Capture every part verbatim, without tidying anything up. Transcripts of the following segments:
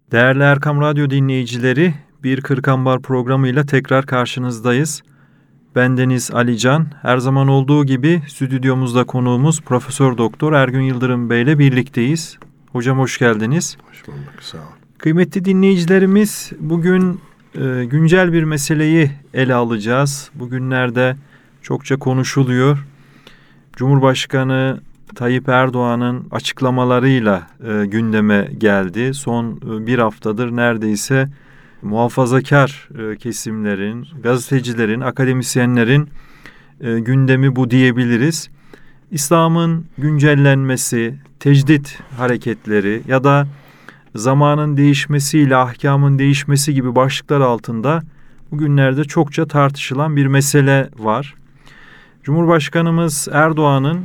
Değerli Erkam Radyo dinleyicileri, Bir Kırk Ambar programıyla tekrar karşınızdayız. Bendeniz Ali Can. Her zaman olduğu gibi stüdyomuzda konuğumuz Profesör Doktor Ergün Yıldırım Bey ile birlikteyiz. Hocam hoş geldiniz. Hoş bulduk, sağ olun. Kıymetli dinleyicilerimiz, bugün e, güncel bir meseleyi ele alacağız. Bugünlerde çokça konuşuluyor. Cumhurbaşkanı Tayyip Erdoğan'ın açıklamalarıyla e, gündeme geldi. Son e, bir haftadır neredeyse muhafazakar e, kesimlerin, gazetecilerin, akademisyenlerin e, gündemi bu diyebiliriz. İslam'ın güncellenmesi, tecdit hareketleri ya da zamanın değişmesiyle ahkamın değişmesi gibi başlıklar altında bugünlerde çokça tartışılan bir mesele var. Cumhurbaşkanımız Erdoğan'ın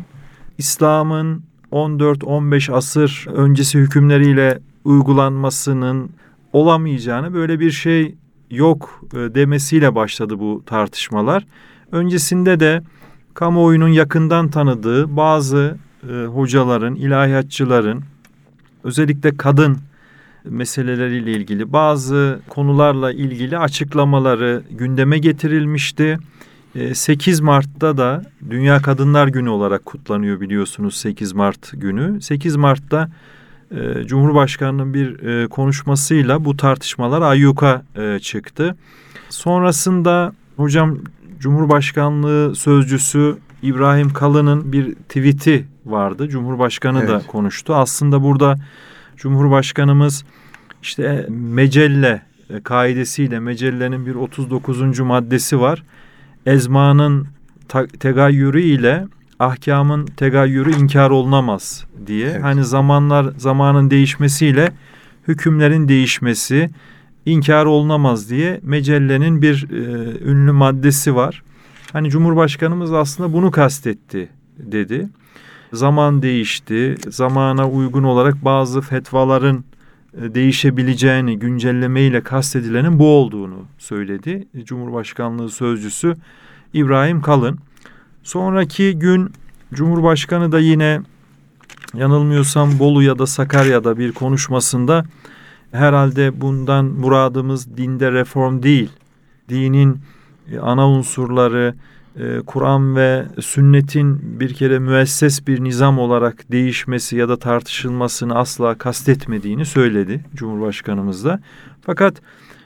İslam'ın on dört on beş asır öncesi hükümleriyle uygulanmasının olamayacağını, böyle bir şey yok demesiyle başladı bu tartışmalar. Öncesinde de kamuoyunun yakından tanıdığı bazı e, hocaların, ilahiyatçıların, özellikle kadın meseleleriyle ilgili bazı konularla ilgili açıklamaları gündeme getirilmişti. sekiz Mart'ta da Dünya Kadınlar Günü olarak kutlanıyor biliyorsunuz sekiz Mart günü. sekiz Mart'ta e, Cumhurbaşkanı'nın bir e, konuşmasıyla bu tartışmalar ayyuka e, çıktı. Sonrasında hocam Cumhurbaşkanlığı Sözcüsü İbrahim Kalın'ın bir tweet'i vardı. Cumhurbaşkanı evet. da konuştu. Aslında burada Cumhurbaşkanımız işte mecelle kaidesiyle, mecellenin bir otuz dokuzuncu maddesi var. Ezmanın ta- tegayyürü ile ahkamın tegayyürü inkar olunamaz diye. Evet. Hani zamanlar zamanın değişmesiyle hükümlerin değişmesi inkar olunamaz diye mecellenin bir e, ünlü maddesi var. Hani Cumhurbaşkanımız aslında bunu kastetti dedi. Zaman değişti. Zamana uygun olarak bazı fetvaların e, değişebileceğini, güncellemeyle kastedilenin bu olduğunu söyledi. Cumhurbaşkanlığı Sözcüsü İbrahim Kalın. Sonraki gün Cumhurbaşkanı da yine yanılmıyorsam Bolu ya da Sakarya'da bir konuşmasında herhalde bundan muradımız dinde reform değil, dinin ana unsurları, Kur'an ve sünnetin bir kere müesses bir nizam olarak değişmesi ya da tartışılmasını asla kastetmediğini söyledi Cumhurbaşkanımız da. Fakat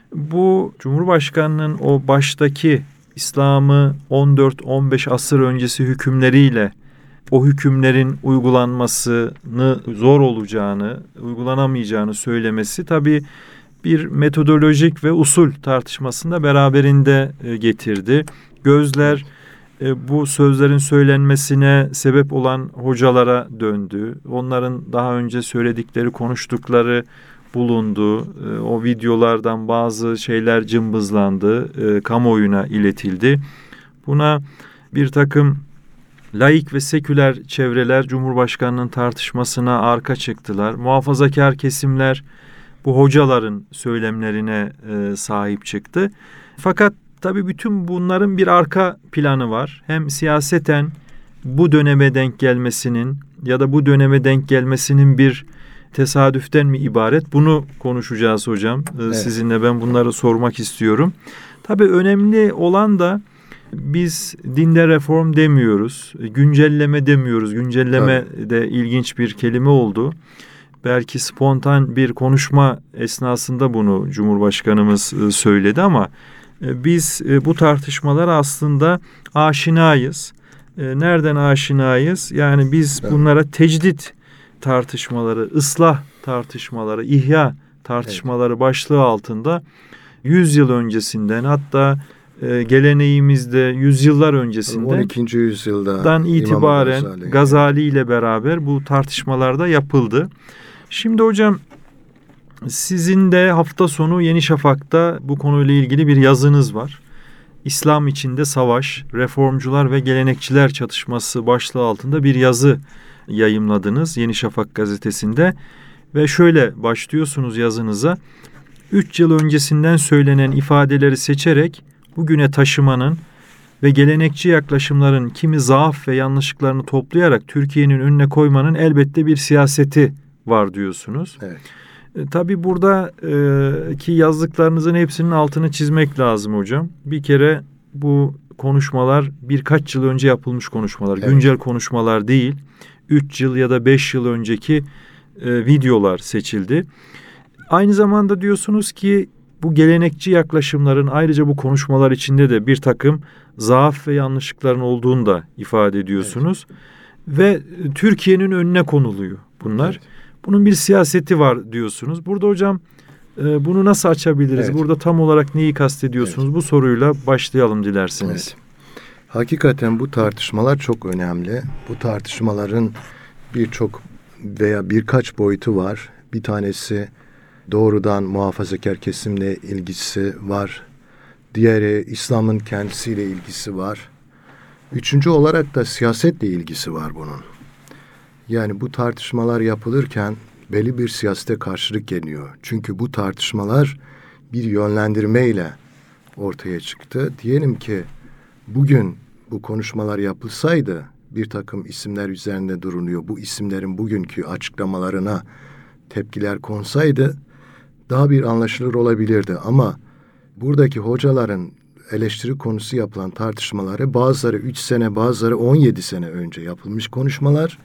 bu Cumhurbaşkanının o baştaki İslam'ı on dört on beş asır öncesi hükümleriyle o hükümlerin uygulanmasını zor olacağını, uygulanamayacağını söylemesi tabii bir metodolojik ve usul tartışmasında beraberinde getirdi. Gözler bu sözlerin söylenmesine sebep olan hocalara döndü. Onların daha önce söyledikleri, konuştukları bulundu. O videolardan bazı şeyler cımbızlandı, kamuoyuna iletildi. Buna bir takım laik ve seküler çevreler Cumhurbaşkanı'nın tartışmasına arka çıktılar. Muhafazakar kesimler bu hocaların söylemlerine e, sahip çıktı. Fakat tabii bütün bunların bir arka planı var. Hem siyaseten bu döneme denk gelmesinin ya da bu döneme denk gelmesinin bir tesadüften mi ibaret? Bunu konuşacağız hocam. Ee, evet. Sizinle ben bunları sormak istiyorum. Tabii önemli olan da biz dinde reform demiyoruz. Güncelleme demiyoruz. Güncelleme Tabii. de ilginç bir kelime oldu. Belki spontan bir konuşma esnasında bunu Cumhurbaşkanımız söyledi ama biz bu tartışmalara aslında aşinayız. Nereden aşinayız? Yani biz evet. bunlara tecdit tartışmaları, ıslah tartışmaları, ihya tartışmaları evet. başlığı altında yüz yıl öncesinden, hatta e, geleneğimizde yüzyıllar öncesinden on ikinci yüzyıldan itibaren Gazali, Gazali ile beraber bu tartışmalarda yapıldı. Şimdi hocam sizin de hafta sonu Yeni Şafak'ta bu konuyla ilgili bir yazınız var. İslam içinde savaş, reformcular ve gelenekçiler çatışması başlığı altında bir yazı yayımladınız Yeni Şafak gazetesinde ve şöyle başlıyorsunuz yazınıza: üç yıl öncesinden söylenen ifadeleri seçerek bugüne taşımanın ve gelenekçi yaklaşımların kimi zaaf ve yanlışlıklarını toplayarak Türkiye'nin önüne koymanın elbette bir siyaseti var diyorsunuz. Evet. E, tabii burada e, ki yazdıklarınızın hepsinin altını çizmek lazım hocam. Bir kere bu konuşmalar birkaç yıl önce yapılmış konuşmalar. Evet. Güncel konuşmalar değil. Üç yıl ya da beş yıl önceki e, videolar seçildi. Aynı zamanda diyorsunuz ki bu gelenekçi yaklaşımların ayrıca bu konuşmalar içinde de bir takım zaaf ve yanlışlıkların olduğunu da ifade ediyorsunuz. Evet. Ve Türkiye'nin önüne konuluyor bunlar. Evet. Bunun bir siyaseti var diyorsunuz. Burada hocam e, bunu nasıl açabiliriz? Evet. Burada tam olarak neyi kastediyorsunuz? Evet. Bu soruyla başlayalım dilerseniz. Evet. Hakikaten bu tartışmalar çok önemli. Bu tartışmaların birçok veya birkaç boyutu var. Bir tanesi doğrudan muhafazakar kesimle ilgisi var. Diğeri İslam'ın kendisiyle ilgisi var. Üçüncü olarak da siyasetle ilgisi var bunun. Yani bu tartışmalar yapılırken belli bir siyasete karşılık geliyor. Çünkü bu tartışmalar bir yönlendirmeyle ortaya çıktı. Diyelim ki bugün bu konuşmalar yapılsaydı bir takım isimler üzerinde duruluyor. Bu isimlerin bugünkü açıklamalarına tepkiler konsaydı daha bir anlaşılır olabilirdi. Ama buradaki hocaların eleştiri konusu yapılan tartışmaları bazıları üç sene bazıları on yedi sene önce yapılmış konuşmalar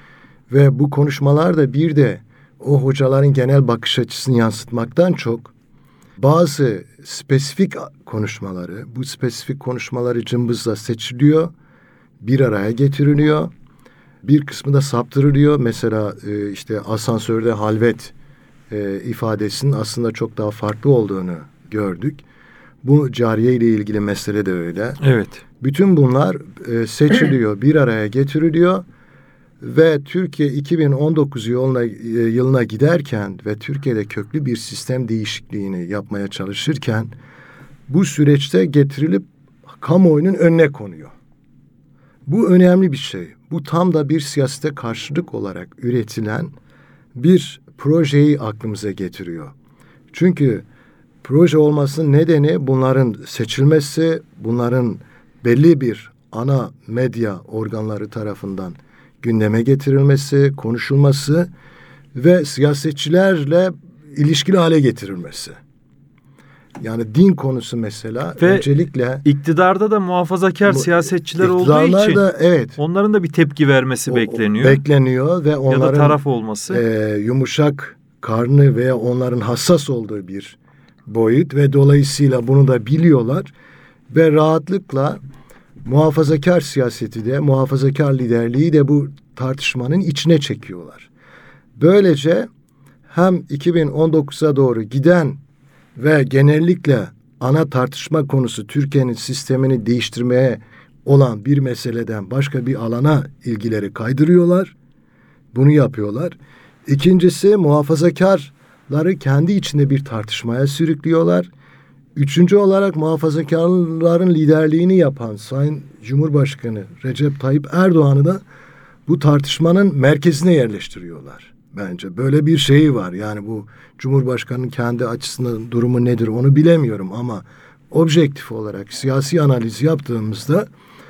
ve bu konuşmalar da bir de o hocaların genel bakış açısını yansıtmaktan çok bazı spesifik konuşmaları, bu spesifik konuşmaları cımbızla seçiliyor, bir araya getiriliyor, bir kısmı da saptırılıyor. Mesela e, işte asansörde halvet e, ifadesinin aslında çok daha farklı olduğunu gördük. Bu cariye ile ilgili mesele de öyle. Evet. Bütün bunlar e, seçiliyor, bir araya getiriliyor ve Türkiye iki bin on dokuz yılına, e, yılına giderken ve Türkiye'de köklü bir sistem değişikliğini yapmaya çalışırken bu süreçte getirilip kamuoyunun önüne konuyor. Bu önemli bir şey. Bu tam da bir siyasete karşılık olarak üretilen bir projeyi aklımıza getiriyor. Çünkü proje olmasının nedeni bunların seçilmesi, bunların belli bir ana medya organları tarafından gündeme getirilmesi, konuşulması ve siyasetçilerle ilişkili hale getirilmesi. Yani din konusu mesela ve öncelikle iktidarda da muhafazakar siyasetçiler olduğu için da, evet, onların da bir tepki vermesi o, bekleniyor. Bekleniyor ve onların ya da taraf olması. E, yumuşak karnı veya onların hassas olduğu bir boyut ve dolayısıyla bunu da biliyorlar ve rahatlıkla muhafazakar siyaseti de, muhafazakar liderliği de bu tartışmanın içine çekiyorlar. Böylece hem iki bin on dokuza doğru giden ve genellikle ana tartışma konusu Türkiye'nin sistemini değiştirmeye olan bir meseleden başka bir alana ilgileri kaydırıyorlar. Bunu yapıyorlar. İkincisi muhafazakarları kendi içinde bir tartışmaya sürüklüyorlar. Üçüncü olarak muhafazakarların liderliğini yapan Sayın Cumhurbaşkanı Recep Tayyip Erdoğan'ı da bu tartışmanın merkezine yerleştiriyorlar. Bence böyle bir şeyi var. Yani bu Cumhurbaşkanı'nın kendi açısından durumu nedir onu bilemiyorum ama objektif olarak siyasi analiz yaptığımızda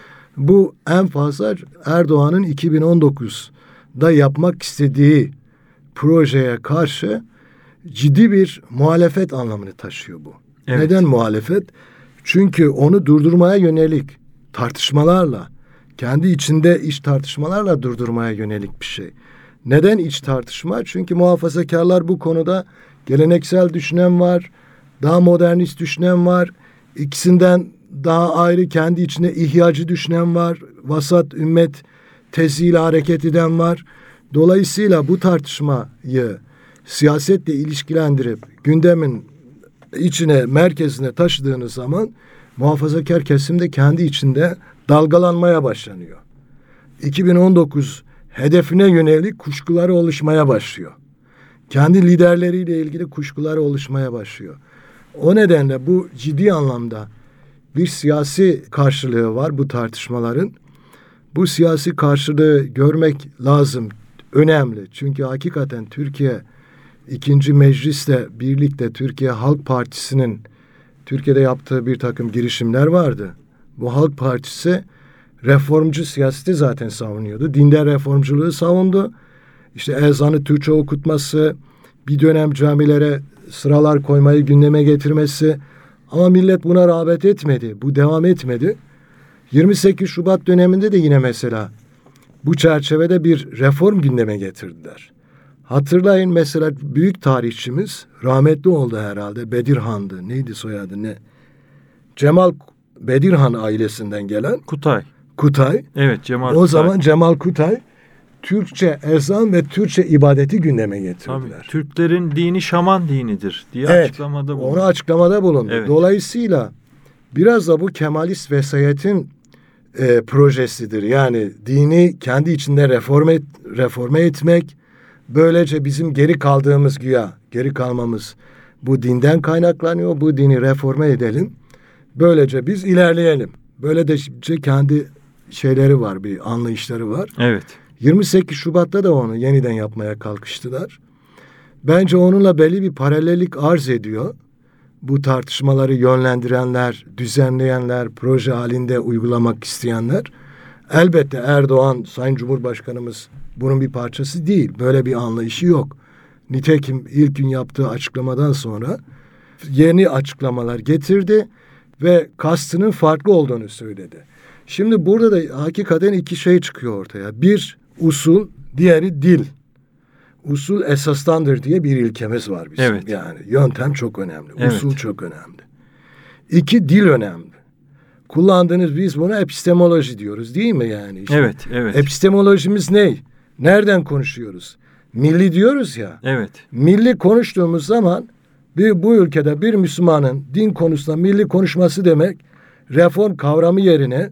bu en fazla Erdoğan'ın iki bin on dokuzda yapmak istediği projeye karşı ciddi bir muhalefet anlamını taşıyor bu. Evet. Neden muhalefet? Çünkü onu durdurmaya yönelik tartışmalarla, kendi içinde iç tartışmalarla durdurmaya yönelik bir şey. Neden iç tartışma? Çünkü muhafazakarlar bu konuda geleneksel düşünen var, daha modernist düşünen var, ikisinden daha ayrı kendi içinde ihyacı düşünen var, vasat ümmet teziyle hareket eden var. Dolayısıyla bu tartışmayı siyasetle ilişkilendirip gündemin içine, merkezine taşıdığınız zaman muhafazakar kesim de kendi içinde dalgalanmaya başlanıyor. iki bin on dokuz hedefine yönelik kuşkuları oluşmaya başlıyor. Kendi liderleriyle ilgili kuşkuları oluşmaya başlıyor. O nedenle bu ciddi anlamda bir siyasi karşılığı var bu tartışmaların. Bu siyasi karşılığı görmek lazım, önemli. Çünkü hakikaten Türkiye ikinci meclisle birlikte Türkiye Halk Partisi'nin Türkiye'de yaptığı bir takım girişimler vardı. Bu Halk Partisi reformcu siyaseti zaten savunuyordu. Dindar reformculuğu savundu. İşte ezanı Türkçe okutması, bir dönem camilere sıralar koymayı gündeme getirmesi, ama millet buna rağbet etmedi. Bu devam etmedi. yirmi sekiz Şubat döneminde de yine mesela bu çerçevede bir reform gündeme getirdiler. Hatırlayın, mesela büyük tarihçimiz rahmetli oldu herhalde. Bedirhan'dı. Neydi soyadı ne? Cemal Bedirhan ailesinden gelen Kutay. Kutay. Evet, Cemal O Kutay. zaman Cemal Kutay Türkçe ezan ve Türkçe ibadeti gündeme getirdiler. Tabii, Türklerin dini şaman dinidir diye Evet, açıklamada bulundu. onu açıklamada bulundu. Evet. Dolayısıyla biraz da bu Kemalist vesayetin e, projesidir. Yani dini kendi içinde reforme, reforme etmek, böylece bizim geri kaldığımız güya, geri kalmamız bu dinden kaynaklanıyor. Bu dini reforme edelim. Böylece biz ilerleyelim. Böyle de kendi şeyleri var, bir anlayışları var. Evet. yirmi sekiz Şubat'ta da onu yeniden yapmaya kalkıştılar. Bence onunla belli bir paralellik arz ediyor. Bu tartışmaları yönlendirenler, düzenleyenler, proje halinde uygulamak isteyenler. Elbette Erdoğan, Sayın Cumhurbaşkanımız bunun bir parçası değil. Böyle bir anlayışı yok. Nitekim ilk gün yaptığı açıklamadan sonra yeni açıklamalar getirdi ve kastının farklı olduğunu söyledi. Şimdi burada da hakikaten iki şey çıkıyor ortaya. Bir, usul, diğeri dil. Usul esastandır diye bir ilkemiz var bizim. Evet. Yani yöntem çok önemli. Evet. Usul çok önemli. İki, dil önemli. Kullandığınız, biz buna epistemoloji diyoruz değil mi yani? İşte Evet, evet. epistemolojimiz ne? Nereden konuşuyoruz? Milli diyoruz ya. Evet. Milli konuştuğumuz zaman bir, bu ülkede bir Müslümanın din konusunda milli konuşması demek, reform kavramı yerine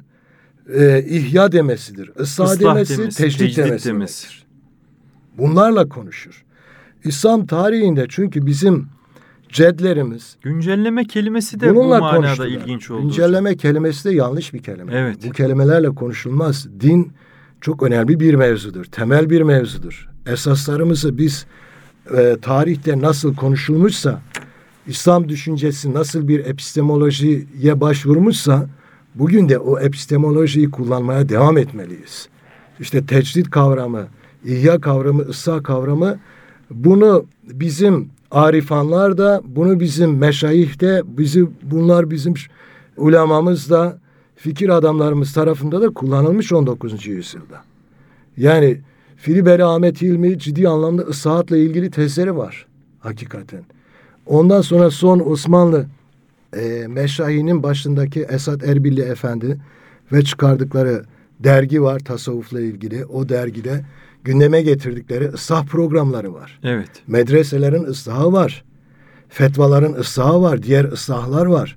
e, ihya demesidir. Islah, Islah demesi, demesi, tecdit tecdit demesi. demesi. demesidir. Bunlarla konuşur. İslam tarihinde çünkü bizim cedlerimiz Güncelleme kelimesi de bu bununla manada konuştular. ilginç oldu. Güncelleme kelimesi de yanlış bir kelime. Evet. Bu kelimelerle konuşulmaz. Din çok önemli bir mevzudur. Temel bir mevzudur. Esaslarımızı biz e, tarihte nasıl konuşulmuşsa, İslam düşüncesi nasıl bir epistemolojiye başvurmuşsa, bugün de o epistemolojiyi kullanmaya devam etmeliyiz. İşte tecdit kavramı, ihya kavramı, ıslah kavramı, bunu bizim arifanlar da, bunu bizim meşayih de, bizi, bunlar bizim ulemamız da, fikir adamlarımız tarafında da kullanılmış on dokuzuncu yüzyılda. Yani Filiberi Ahmet Hilmi ciddi anlamda ıslahatla ilgili tezleri var hakikaten. Ondan sonra son Osmanlı e, meşayihinin başındaki Esad Erbilli Efendi ve çıkardıkları dergi var tasavvufla ilgili. O dergide gündeme getirdikleri ıslah programları var. Evet. Medreselerin ıslahı var. Fetvaların ıslahı var. Diğer ıslahlar var.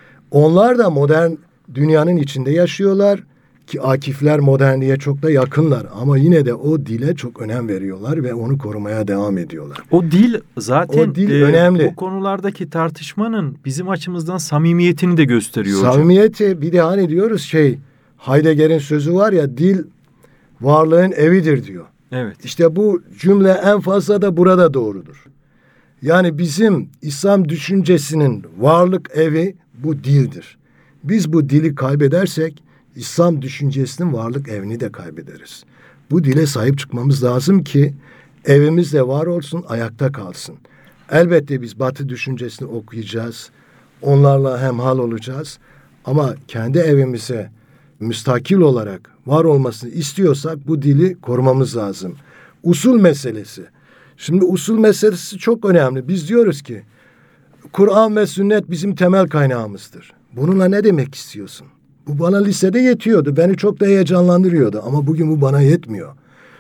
Onlar da modern dünyanın içinde yaşıyorlar. Ki akifler modernliğe çok da yakınlar. Ama yine de o dile çok önem veriyorlar ve onu korumaya devam ediyorlar. O dil zaten O dil e, önemli. bu konulardaki tartışmanın bizim açımızdan samimiyetini de gösteriyor hocam. Samimiyeti, bir de hani diyoruz şey, Heidegger'in sözü var ya, dil varlığın evidir diyor. Evet. İşte bu cümle en fazla da burada doğrudur. Yani bizim İslam düşüncesinin varlık evi bu dildir. Biz bu dili kaybedersek İslam düşüncesinin varlık evini de kaybederiz. Bu dile sahip çıkmamız lazım ki evimiz de var olsun, ayakta kalsın. Elbette biz Batı düşüncesini okuyacağız. Onlarla hemhal olacağız. Ama kendi evimize müstakil olarak var olmasını istiyorsak bu dili korumamız lazım. Usul meselesi. Şimdi usul meselesi çok önemli. Biz diyoruz ki Kur'an ve sünnet bizim temel kaynağımızdır. Bununla ne demek istiyorsun? Bu bana lisede yetiyordu. Beni çok da heyecanlandırıyordu. Ama bugün bu bana yetmiyor.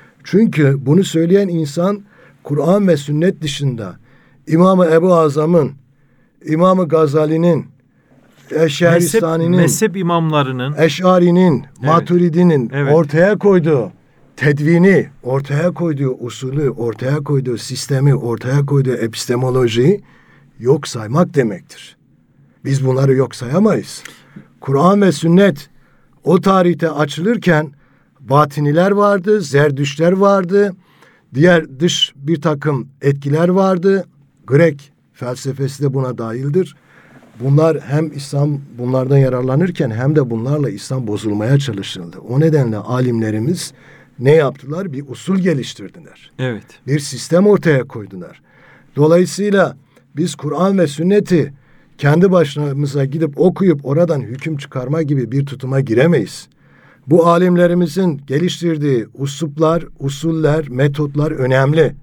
Çünkü bunu söyleyen insan Kur'an ve sünnet dışında İmam-ı Ebu Azam'ın, İmam-ı Gazali'nin, Eşşaristani'nin, Mezhep, mezhep imamlarının, Eş'ari'nin, Evet. Maturidi'nin Evet. ortaya koyduğu tedvini, ortaya koyduğu usulü, ortaya koyduğu sistemi, ortaya koyduğu epistemolojiyi yok saymak demektir. Biz bunları yok sayamayız. Kur'an ve sünnet o tarihte açılırken batiniler vardı, zerdüşler vardı, diğer dış bir takım etkiler vardı. Grek felsefesi de buna dahildir. Bunlar hem İslam bunlardan yararlanırken hem de bunlarla İslam bozulmaya çalışıldı. O nedenle alimlerimiz ne yaptılar? Bir usul geliştirdiler. evet, Bir sistem ortaya koydular. Dolayısıyla biz Kur'an ve sünneti kendi başımıza gidip okuyup oradan hüküm çıkarma gibi bir tutuma giremeyiz. Bu alimlerimizin geliştirdiği usluplar, usuller, metotlar önemli.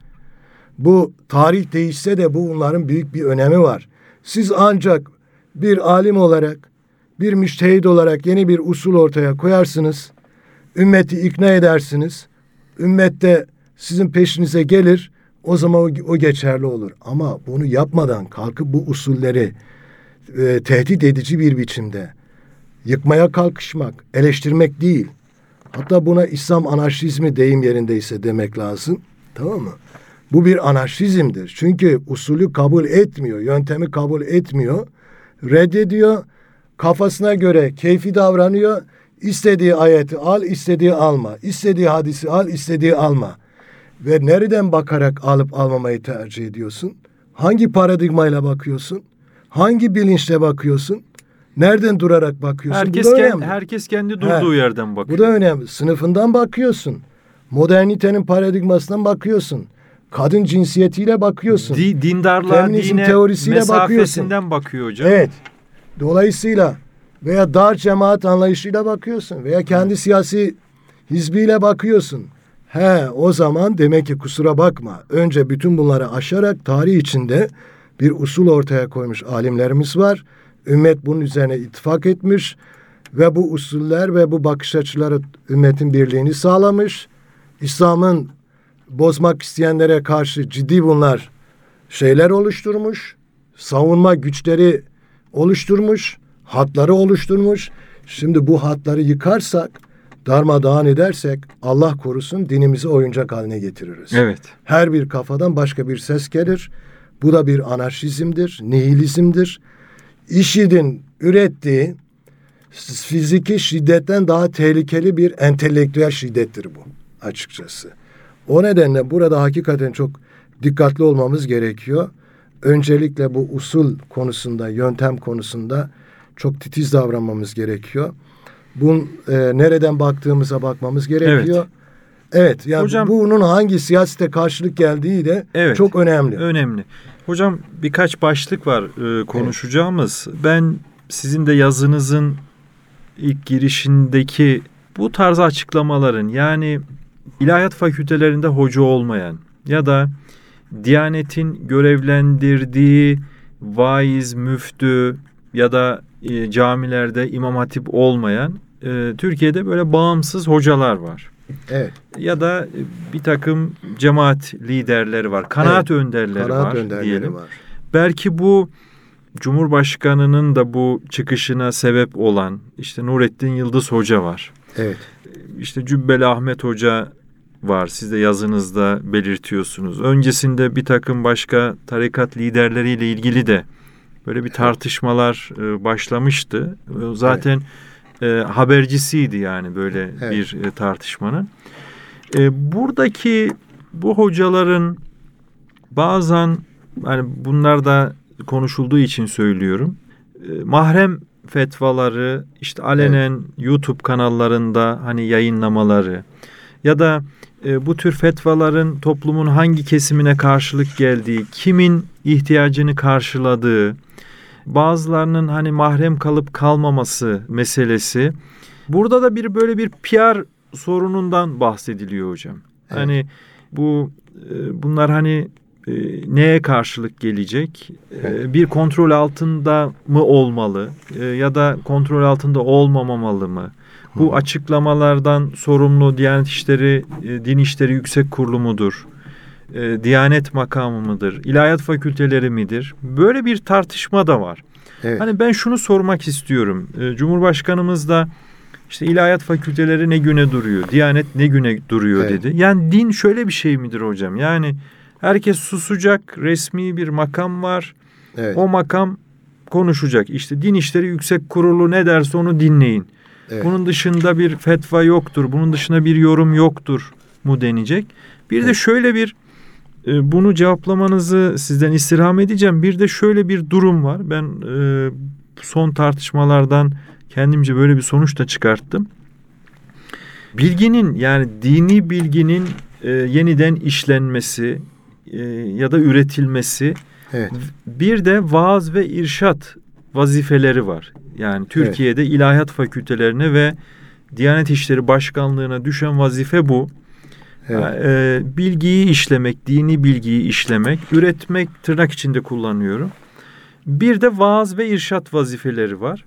Bu tarih değişse de bu bunların büyük bir önemi var. Siz ancak bir alim olarak, bir müştehid olarak yeni bir usul ortaya koyarsınız. Ümmeti ikna edersiniz. Ümmet de sizin peşinize gelir. O zaman o, o geçerli olur. Ama bunu yapmadan kalkıp bu usulleri e, tehdit edici bir biçimde yıkmaya kalkışmak, eleştirmek değil. Hatta buna İslam anarşizmi deyim yerindeyse demek lazım. Tamam mı? Bu bir anarşizmdir. Çünkü usulü kabul etmiyor, yöntemi kabul etmiyor. Reddediyor, kafasına göre keyfi davranıyor. İstediği ayeti al, istediği alma. İstediği hadisi al, istediği alma. Ve nereden bakarak alıp almamayı tercih ediyorsun? Hangi paradigmayla bakıyorsun? Hangi bilinçle bakıyorsun? Nereden durarak bakıyorsun? Herkes, Bu da kendi, önemli. herkes kendi durduğu He, yerden bakıyor. Bu da önemli. Sınıfından bakıyorsun. Modernitenin paradigmasından bakıyorsun. Kadın cinsiyetiyle bakıyorsun. Di, dindarlığa, Feminizm dine teorisiyle mesafesinden bakıyor hocam. Evet. Dolayısıyla veya dar cemaat anlayışıyla bakıyorsun veya kendi siyasi hizbiyle bakıyorsun. He, o zaman demek ki kusura bakma. Önce bütün bunları aşarak tarih içinde bir usul ortaya koymuş alimlerimiz var. Ümmet bunun üzerine ittifak etmiş ve bu usuller ve bu bakış açıları ümmetin birliğini sağlamış. İslam'ın bozmak isteyenlere karşı ciddi bunlar şeyler oluşturmuş. Savunma güçleri oluşturmuş. Hatları oluşturmuş. Şimdi bu hatları yıkarsak, darmadağın edersek Allah korusun dinimizi oyuncak haline getiririz. Evet. Her bir kafadan başka bir ses gelir. Bu da bir anarşizmdir, nihilizmdir. IŞİD'in ürettiği fiziki şiddetten daha tehlikeli bir entelektüel şiddettir bu açıkçası. O nedenle burada hakikaten çok dikkatli olmamız gerekiyor. Öncelikle bu usul konusunda, yöntem konusunda çok titiz davranmamız gerekiyor. Bunun e, nereden baktığımıza bakmamız gerekiyor. Evet, evet yani hocam, bunun hangi siyasete karşılık geldiği de evet, çok önemli. Önemli. Hocam birkaç başlık var e, konuşacağımız. Evet. Ben sizin de yazınızın ilk girişindeki bu tarz açıklamaların, yani ilahiyat fakültelerinde hoca olmayan ya da Diyanet'in görevlendirdiği vaiz, müftü ya da e, camilerde imam hatip olmayan e, Türkiye'de böyle bağımsız hocalar var. Evet. Ya da bir takım cemaat liderleri var, kanaat evet, önderleri kanaat var önderleri diyelim. Var. Belki bu Cumhurbaşkanı'nın da bu çıkışına sebep olan işte Nurettin Yıldız Hoca var. Evet. İşte Cübbeli Ahmet Hoca var. Siz de yazınızda belirtiyorsunuz. Öncesinde bir takım başka tarikat liderleriyle ilgili de böyle bir tartışmalar e, başlamıştı. Zaten evet. e, habercisiydi yani böyle evet. bir e, tartışmanın. E, buradaki bu hocaların bazen, hani bunlar da konuşulduğu için söylüyorum. E, mahrem fetvaları işte alenen evet. YouTube kanallarında hani yayınlamaları ya da e, bu tür fetvaların toplumun hangi kesimine karşılık geldiği, kimin ihtiyacını karşıladığı, bazılarının hani mahrem kalıp kalmaması meselesi. Burada da bir böyle bir P R sorunundan bahsediliyor hocam. Evet. Hani bu e, bunlar hani e, neye karşılık gelecek? Evet. E, bir kontrol altında mı olmalı? E, ya da kontrol altında olmamalı mı? Bu açıklamalardan sorumlu Diyanet İşleri, Din İşleri Yüksek Kurulu mudur? E, Diyanet makamı mıdır? İlahiyat fakülteleri midir? Böyle bir tartışma da var. Evet. Hani ben şunu sormak istiyorum. E, Cumhurbaşkanımız da işte ilahiyat fakülteleri ne güne duruyor? Diyanet ne güne duruyor evet. dedi. Yani din şöyle bir şey midir hocam? Yani herkes susacak, resmi bir makam var. Evet. O makam konuşacak. İşte Din İşleri Yüksek Kurulu ne derse onu dinleyin. Evet. Bunun dışında bir fetva yoktur, bunun dışında bir yorum yoktur mu denecek. Bir evet. de şöyle bir, e, bunu cevaplamanızı sizden istirham edeceğim. Bir de şöyle bir durum var. Ben e, son tartışmalardan kendimce böyle bir sonuç da çıkarttım. Bilginin, yani dini bilginin e, yeniden işlenmesi, e, ya da üretilmesi. Evet. Bir de vaaz ve irşat vazifeleri var. Yani Türkiye'de evet. ilahiyat fakültelerine ve Diyanet İşleri Başkanlığı'na düşen vazife bu. Evet. E, bilgiyi işlemek, dini bilgiyi işlemek, üretmek tırnak içinde kullanıyorum. Bir de vaaz ve irşat vazifeleri var.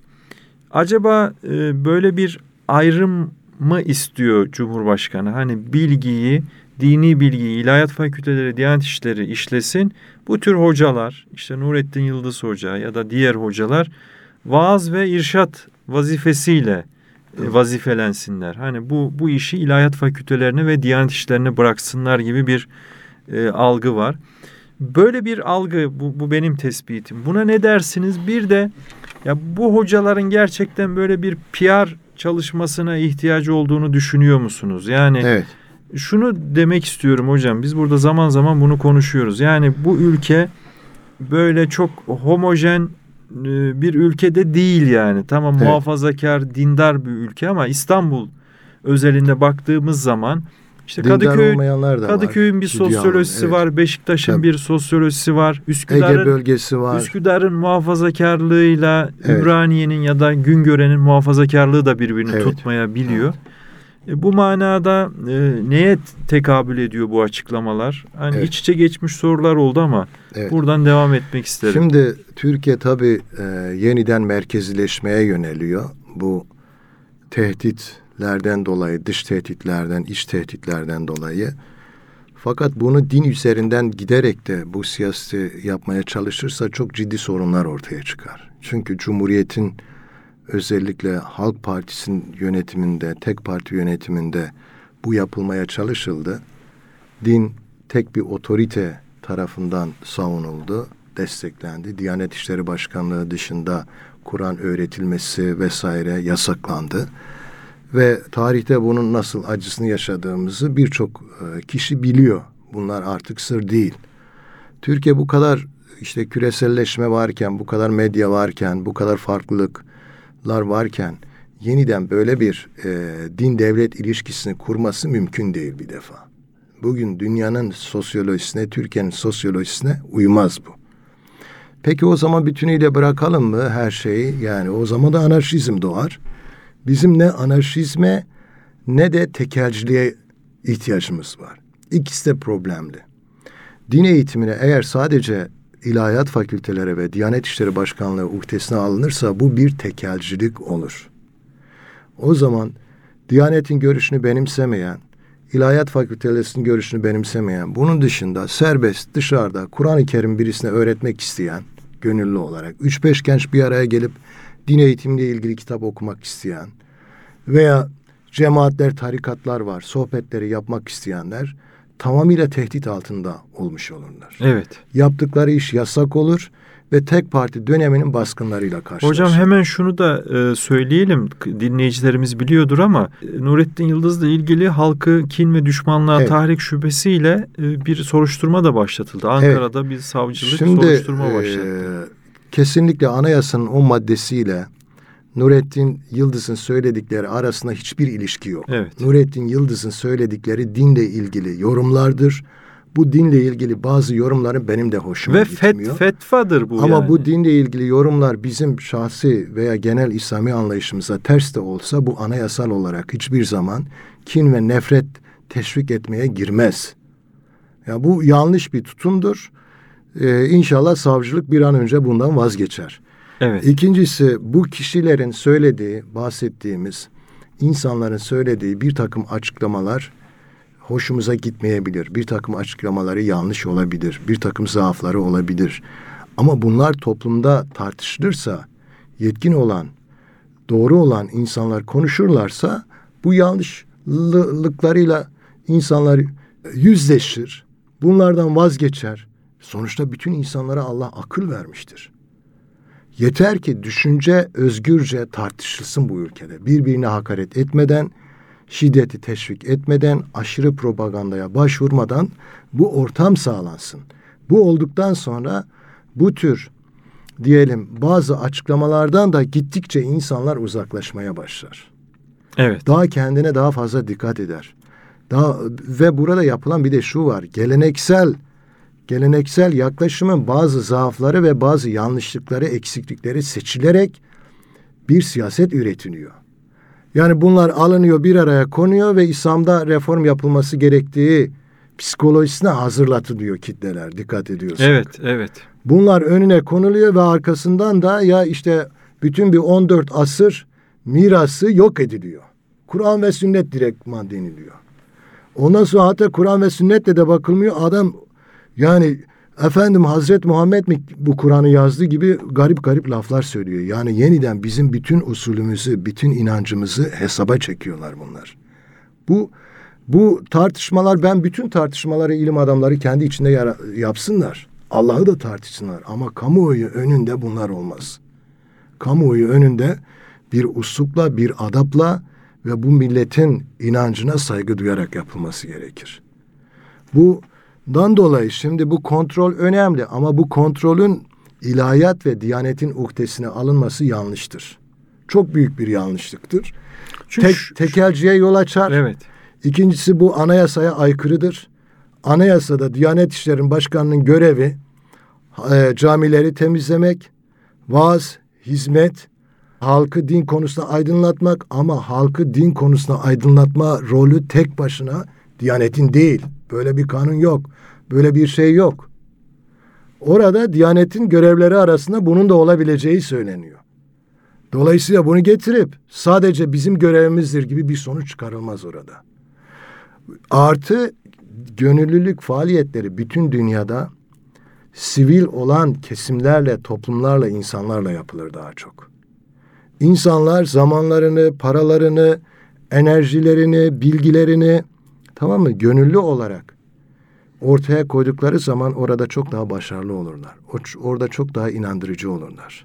Acaba e, böyle bir ayrım mı istiyor Cumhurbaşkanı? Hani bilgiyi, dini bilgiyi, ilahiyat fakülteleri, Diyanet İşleri işlesin. Bu tür hocalar, işte Nurettin Yıldız Hoca ya da diğer hocalar vaaz ve irşat vazifesiyle e, vazifelensinler. Hani bu bu işi ilahiyat fakültelerine ve Diyanet İşlerine bıraksınlar gibi bir e, algı var. Böyle bir algı, bu, bu benim tespitim. Buna ne dersiniz? Bir de ya bu hocaların gerçekten böyle bir P R çalışmasına ihtiyacı olduğunu düşünüyor musunuz? Yani evet. Şunu demek istiyorum hocam. Biz burada zaman zaman bunu konuşuyoruz. Yani bu ülke böyle çok homojen bir ülkede değil yani. Tamam evet. Muhafazakar, dindar bir ülke ama İstanbul özelinde baktığımız zaman İşte Kadıköy, Kadıköy'ün bir sosyolojisi evet. var, Beşiktaş'ın Tabii. bir sosyolojisi var, Üsküdar'ın Ege bölgesi var. Üsküdar'ın muhafazakarlığıyla evet. Ümraniye'nin ya da Güngören'in muhafazakarlığı da birbirini evet. tutmayabiliyor. Evet. E, bu manada e, neye tekabül ediyor bu açıklamalar? Hani evet. iç içe geçmiş sorular oldu ama evet. buradan devam etmek isterim. Şimdi Türkiye tabii e, yeniden merkezileşmeye yöneliyor. Bu tehdit lerden dolayı, dış tehditlerden, iç tehditlerden dolayı. Fakat bunu din üzerinden giderek de bu siyaseti yapmaya çalışırsa çok ciddi sorunlar ortaya çıkar. Çünkü Cumhuriyet'in özellikle Halk Partisi'nin yönetiminde, tek parti yönetiminde bu yapılmaya çalışıldı. Din tek bir otorite tarafından savunuldu, desteklendi. Diyanet İşleri Başkanlığı dışında Kur'an öğretilmesi vesaire yasaklandı. Ve tarihte bunun nasıl acısını yaşadığımızı birçok kişi biliyor. Bunlar artık sır değil. Türkiye bu kadar işte küreselleşme varken, bu kadar medya varken, bu kadar farklılıklar varken yeniden böyle bir e, din-devlet ilişkisini kurması mümkün değil bir defa. Bugün dünyanın sosyolojisine, Türkiye'nin sosyolojisine uymaz bu. Peki o zaman bütünüyle bırakalım mı her şeyi? Yani o zaman da anarşizm doğar. Bizim ne anarşizme ne de tekelciliğe ihtiyacımız var. İkisi de problemli. Din eğitimine eğer sadece ilahiyat fakülteleri ve Diyanet İşleri Başkanlığı uhdesine alınırsa bu bir tekelcilik olur. O zaman Diyanet'in görüşünü benimsemeyen, ilahiyat fakültelerinin görüşünü benimsemeyen, bunun dışında serbest dışarıda Kur'an-ı Kerim birisine öğretmek isteyen, gönüllü olarak üç beş genç bir araya gelip din eğitimiyle ilgili kitap okumak isteyen veya cemaatler, tarikatlar var, sohbetleri yapmak isteyenler tamamıyla tehdit altında olmuş olurlar. Evet. Yaptıkları iş yasak olur ve tek parti döneminin baskınlarıyla karşılaşır. Hocam hemen şunu da e, söyleyelim, dinleyicilerimiz biliyordur ama e, Nurettin Yıldız'la ilgili halkı kin ve düşmanlığa evet. tahrik şüphesiyle e, bir soruşturma da başlatıldı. Ankara'da evet. bir savcılık Şimdi, soruşturma başlattı. E, kesinlikle anayasanın o maddesiyle Nurettin Yıldız'ın söyledikleri arasında hiçbir ilişki yok. Evet. Nurettin Yıldız'ın söyledikleri dinle ilgili yorumlardır. Bu dinle ilgili bazı yorumların benim de hoşuma Ve gitmiyor. Ve fetvadır bu Ama yani. bu dinle ilgili yorumlar bizim şahsi veya genel İslami anlayışımıza ters de olsa bu anayasal olarak hiçbir zaman kin ve nefret teşvik etmeye girmez. Ya bu yanlış bir tutumdur. Ee, İnşallah savcılık bir an önce bundan vazgeçer. Evet. İkincisi bu kişilerin söylediği, bahsettiğimiz insanların söylediği bir takım açıklamalar hoşumuza gitmeyebilir. Bir takım açıklamaları yanlış olabilir. Bir takım zaafları olabilir. Ama bunlar toplumda tartışılırsa, yetkin olan, doğru olan insanlar konuşurlarsa bu yanlışlıklarıyla insanlar yüzleşir. Bunlardan vazgeçer. Sonuçta bütün insanlara Allah akıl vermiştir. Yeter ki düşünce özgürce tartışılsın bu ülkede. Birbirine hakaret etmeden, şiddeti teşvik etmeden, aşırı propagandaya başvurmadan bu ortam sağlansın. Bu olduktan sonra bu tür diyelim bazı açıklamalardan da gittikçe insanlar uzaklaşmaya başlar. Evet. Daha kendine daha fazla dikkat eder. Daha ve burada yapılan bir de şu var. Geleneksel geleneksel yaklaşımın bazı zaafları ve bazı yanlışlıkları, eksiklikleri seçilerek bir siyaset üretiliyor. Yani bunlar alınıyor, bir araya konuyor ve İslam'da reform yapılması gerektiği psikolojisine hazırlatılıyor kitleler, dikkat ediyorsun. Evet, evet. Bunlar önüne konuluyor ve arkasından da ya işte bütün bir on dört asır mirası yok ediliyor. Kur'an ve sünnet direktman deniliyor. Ondan sonra hatta Kur'an ve sünnetle de bakılmıyor. Adam yani efendim Hazreti Muhammed mi bu Kur'an'ı yazdığı gibi garip garip laflar söylüyor. Yani yeniden bizim bütün usulümüzü, bütün inancımızı hesaba çekiyorlar bunlar. Bu bu tartışmalar, ben bütün tartışmaları ilim adamları kendi içinde yara, yapsınlar. Allah'ı da tartışsınlar ama kamuoyu önünde bunlar olmaz. Kamuoyu önünde bir uslupla, bir adapla ve bu milletin inancına saygı duyarak yapılması gerekir. Bundan dolayı şimdi bu kontrol önemli ama bu kontrolün ilahiyat ve diyanetin uhdesine alınması yanlıştır. Çok büyük bir yanlışlıktır. Çünkü Tek, şu- tekelciye yol açar. Evet. İkincisi bu anayasaya aykırıdır. Anayasada Diyanet İşleri Başkanı'nın görevi e, camileri temizlemek, vaaz, hizmet, halkı din konusunda aydınlatmak ama halkı din konusunda aydınlatma rolü tek başına Diyanet'in değil. Böyle bir kanun yok. Böyle bir şey yok. Orada Diyanet'in görevleri arasında bunun da olabileceği söyleniyor. Dolayısıyla bunu getirip sadece bizim görevimizdir gibi bir sonuç çıkarılmaz orada. Artı gönüllülük faaliyetleri bütün dünyada sivil olan kesimlerle, toplumlarla, insanlarla yapılır daha çok. İnsanlar zamanlarını, paralarını, enerjilerini, bilgilerini tamam mı gönüllü olarak ortaya koydukları zaman orada çok daha başarılı olurlar. Orada çok daha inandırıcı olurlar.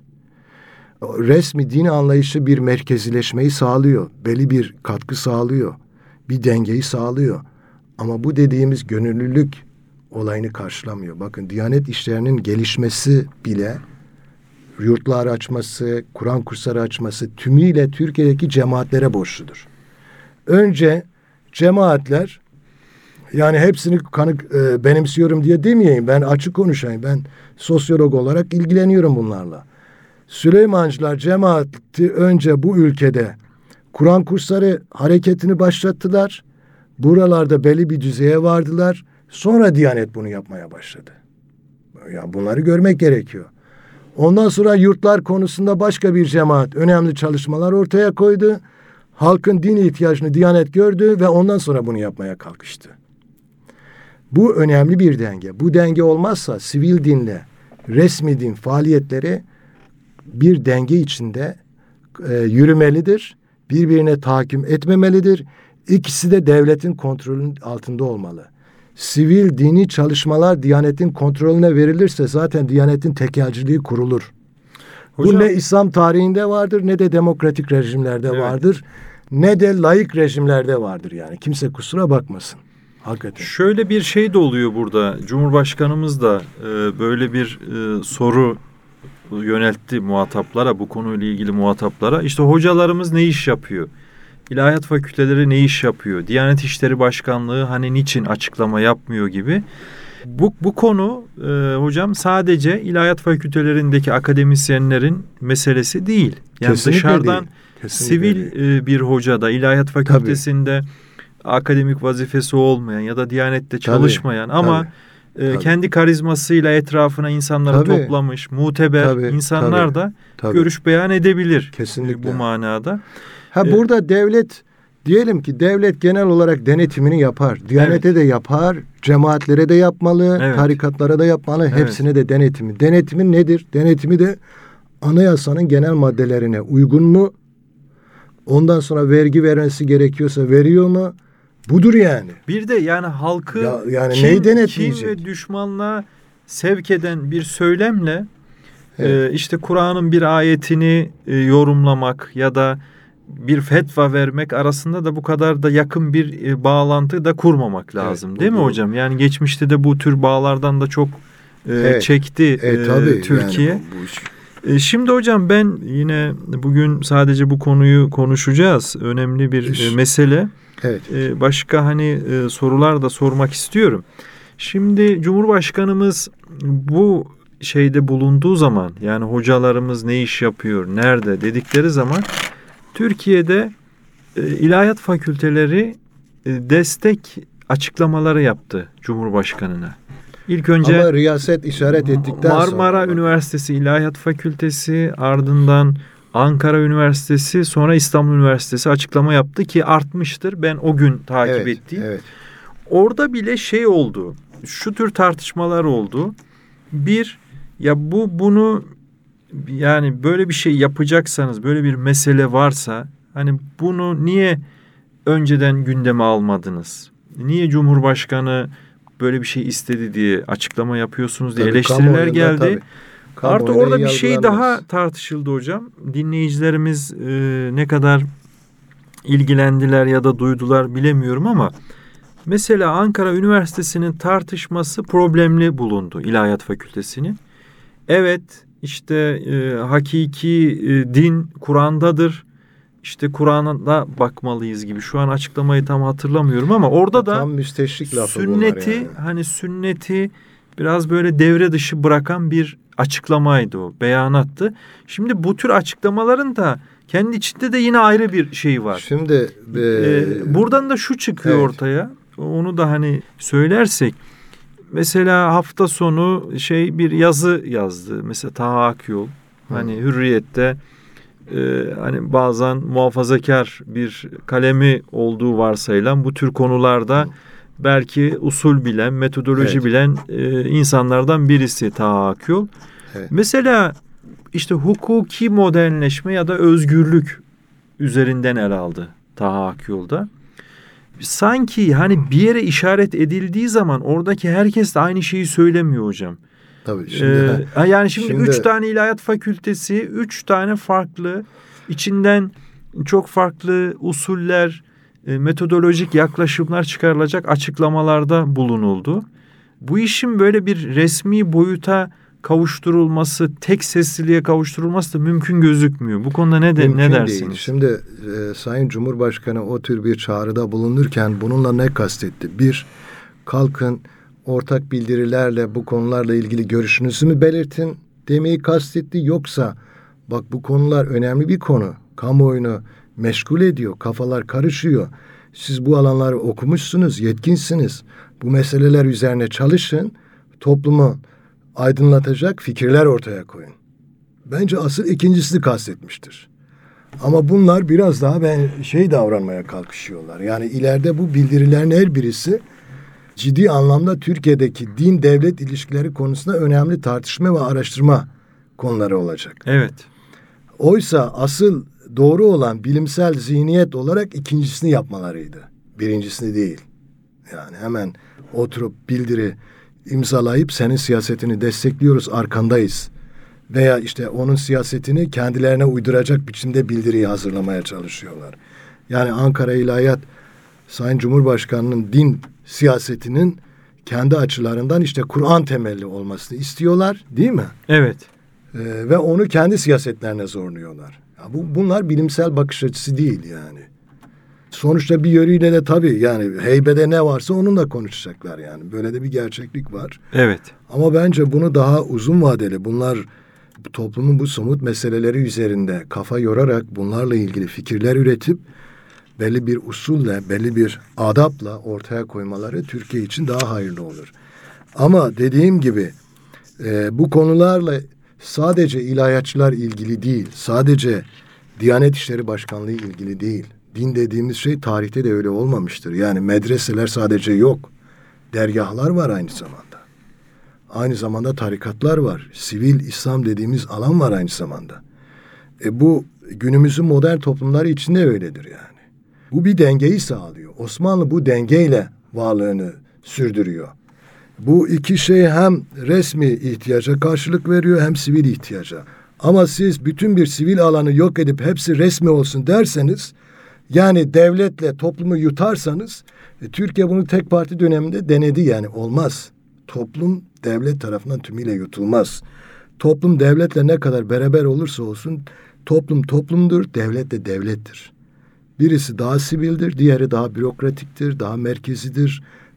Resmi din anlayışı bir merkezileşmeyi sağlıyor. Belli bir katkı sağlıyor. Bir dengeyi sağlıyor. Ama bu dediğimiz gönüllülük olayını karşılamıyor. Bakın Diyanet işlerinin gelişmesi bile yurtlar açması, Kur'an kursları açması tümüyle Türkiye'deki cemaatlere borçludur. Önce cemaatler yani hepsini kanık e, benimsiyorum diye demeyeyim. Ben açık konuşayım. Ben sosyolog olarak ilgileniyorum bunlarla. Süleymancılar cemaati önce bu ülkede Kur'an kursları hareketini başlattılar. Buralarda belli bir düzeye vardılar. Sonra Diyanet bunu yapmaya başladı. Ya bunları görmek gerekiyor. Ondan sonra yurtlar konusunda başka bir cemaat önemli çalışmalar ortaya koydu. Halkın dini ihtiyacını Diyanet gördü ve ondan sonra bunu yapmaya kalkıştı. Bu önemli bir denge. Bu denge olmazsa sivil dinle resmi din faaliyetleri bir denge içinde e, yürümelidir. Birbirine tahakküm etmemelidir. İkisi de devletin kontrolünün altında olmalı. Sivil dini çalışmalar Diyanet'in kontrolüne verilirse zaten Diyanet'in tekelciliği kurulur. Hocam, bu ne İslam tarihinde vardır ne de demokratik rejimlerde evet. vardır. Ne de laik rejimlerde vardır yani. Kimse kusura bakmasın. Hakikaten. Şöyle bir şey de oluyor burada. Cumhurbaşkanımız da e, böyle bir e, soru yöneltti muhataplara, bu konuyla ilgili muhataplara. İşte hocalarımız ne iş yapıyor? İlahiyat fakülteleri ne iş yapıyor? Diyanet İşleri Başkanlığı hani niçin açıklama yapmıyor gibi. Bu, bu konu e, hocam sadece ilahiyat fakültelerindeki akademisyenlerin meselesi değil. Yani Kesinlikle dışarıdan değil. Kesinlikle sivil değil. e, bir hoca da ilahiyat fakültesinde Tabii. akademik vazifesi olmayan ya da Diyanet'te çalışmayan Tabii. ama Tabii. E, kendi karizmasıyla etrafına insanları Tabii. toplamış, muteber Tabii. insanlar Tabii. da Tabii. görüş beyan edebilir. Kesinlikle. Bu manada. Ha ee, burada devlet diyelim ki devlet genel olarak denetimini yapar. Diyanete evet. de yapar, cemaatlere de yapmalı, evet. tarikatlara da yapmalı, evet. hepsine de denetimi. Denetimi nedir? Denetimi de anayasanın genel maddelerine uygun mu? Ondan sonra vergi vermesi gerekiyorsa veriyor mu? Budur yani. Bir de yani halkı ya, yani kim, neyi denetleyecek? Kim ve düşmanlığa sevk eden bir söylemle evet. e, işte Kur'an'ın bir ayetini e, yorumlamak ya da bir fetva vermek arasında da bu kadar da yakın bir e, bağlantı da kurmamak lazım. Evet, değil mi hocam? Yani geçmişte de bu tür bağlardan da çok e, evet. çekti e, e, tabii, Türkiye. Yani bu, bu iş. E, şimdi hocam ben yine bugün sadece bu konuyu konuşacağız. Önemli bir e, mesele. Evet. E, başka hani e, sorular da sormak istiyorum. Şimdi Cumhurbaşkanımız bu şeyde bulunduğu zaman, yani hocalarımız ne iş yapıyor, nerede dedikleri zaman Türkiye'de e, ilahiyat fakülteleri e, destek açıklamaları yaptı Cumhurbaşkanına. İlk önce ama riyaset işaret ettikten Marmara sonra Marmara Üniversitesi İlahiyat Fakültesi, ardından Ankara Üniversitesi, sonra İstanbul Üniversitesi açıklama yaptı ki artmıştır. Ben o gün takip evet, ettim. Evet. Orada bile şey oldu. Şu tür tartışmalar oldu. Bir, ya bu bunu yani böyle bir şey yapacaksanız, böyle bir mesele varsa hani bunu niye önceden gündeme almadınız? Niye Cumhurbaşkanı böyle bir şey istedi diye açıklama yapıyorsunuz diye Tabii, eleştiriler geldi. Tabii. Artı Kamuoyuna orada bir şey yargılanmaz. daha tartışıldı hocam. Dinleyicilerimiz e, ne kadar ilgilendiler ya da duydular bilemiyorum ama mesela Ankara Üniversitesi'nin tartışması problemli bulundu İlahiyat Fakültesini. Evet, işte e, hakiki e, din Kur'an'dadır. İşte Kur'an'a bakmalıyız gibi. Şu an açıklamayı tam hatırlamıyorum ama orada da tam müsteşrik lafı sünneti yani. hani sünneti biraz böyle devre dışı bırakan bir açıklamaydı o, beyanattı. Şimdi bu tür açıklamaların da kendi içinde de yine ayrı bir şey var. Şimdi e, ee, buradan da şu çıkıyor evet. ortaya. Onu da hani söylersek, mesela hafta sonu şey bir yazı yazdı. Mesela Taha Akyol hani Hı. Hürriyet'te e, hani bazen muhafazakar bir kalemi olduğu varsayılan bu tür konularda Hı. belki usul bilen, metodoloji evet. bilen e, insanlardan birisi Taha Akyol. Evet. Mesela işte hukuki modernleşme ya da özgürlük üzerinden ele aldı Taha Akyol'da. Sanki hani bir yere işaret edildiği zaman oradaki herkes de aynı şeyi söylemiyor hocam. Tabii şimdi. Ee, yani şimdi, şimdi üç tane ilahiyat fakültesi, üç tane farklı, içinden çok farklı usuller, metodolojik yaklaşımlar çıkarılacak açıklamalarda bulunuldu. Bu işin böyle bir resmi boyuta kavuşturulması, tek sesliliğe kavuşturulması da mümkün gözükmüyor. Bu konuda ne de, ne dersiniz? Değil. Şimdi e, Sayın Cumhurbaşkanı o tür bir çağrıda bulunurken bununla ne kastetti? Bir, kalkın ortak bildirilerle bu konularla ilgili görüşünüzü mü belirtin demeyi kastetti. Yoksa bak bu konular önemli bir konu. Kamuoyunu meşgul ediyor, kafalar karışıyor. Siz bu alanları okumuşsunuz, yetkinsiniz. Bu meseleler üzerine çalışın, toplumu aydınlatacak fikirler ortaya koyun. Bence asıl ikincisini kastetmiştir. Ama bunlar biraz daha ben şey davranmaya kalkışıyorlar. Yani ileride bu bildirilerin her birisi ciddi anlamda Türkiye'deki din devlet ilişkileri konusunda önemli tartışma ve araştırma konuları olacak. Evet. Oysa asıl doğru olan bilimsel zihniyet olarak ikincisini yapmalarıydı. Birincisini değil. Yani hemen oturup bildiri imzalayıp senin siyasetini destekliyoruz, arkandayız. Veya işte onun siyasetini kendilerine uyduracak biçimde bildiriyi hazırlamaya çalışıyorlar. Yani Ankara İlahiyat Sayın Cumhurbaşkanı'nın din siyasetinin kendi açılarından işte Kur'an temelli olmasını istiyorlar, değil mi? Evet. Ee, ve onu kendi siyasetlerine zorluyorlar. Ya bu bunlar bilimsel bakış açısı değil yani. Sonuçta bir yönüyle de tabii yani heybede ne varsa onunla konuşacaklar yani. Böyle de bir gerçeklik var. Evet. Ama bence bunu daha uzun vadeli, bunlar toplumun bu somut meseleleri üzerinde kafa yorarak bunlarla ilgili fikirler üretip belli bir usulle, belli bir adapla ortaya koymaları Türkiye için daha hayırlı olur. Ama dediğim gibi e, bu konularla sadece ilahiyatçılar ilgili değil, sadece Diyanet İşleri Başkanlığı ilgili değil. Din dediğimiz şey tarihte de öyle olmamıştır. Yani medreseler sadece yok. Dergahlar var aynı zamanda. Aynı zamanda tarikatlar var. Sivil İslam dediğimiz alan var aynı zamanda. E bu günümüzün modern toplumları içinde öyledir yani. Bu bir dengeyi sağlıyor. Osmanlı bu dengeyle varlığını sürdürüyor. Bu iki şey hem resmi ihtiyaca karşılık veriyor hem sivil ihtiyaca. Ama siz bütün bir sivil alanı yok edip hepsi resmi olsun derseniz, yani devletle toplumu yutarsanız, e, Türkiye bunu tek parti döneminde denedi yani olmaz. Toplum devlet tarafından tümüyle yutulmaz. Toplum devletle ne kadar beraber olursa olsun toplum toplumdur, devlet de devlettir. Birisi daha sivildir, diğeri daha bürokratiktir, daha merkezidir,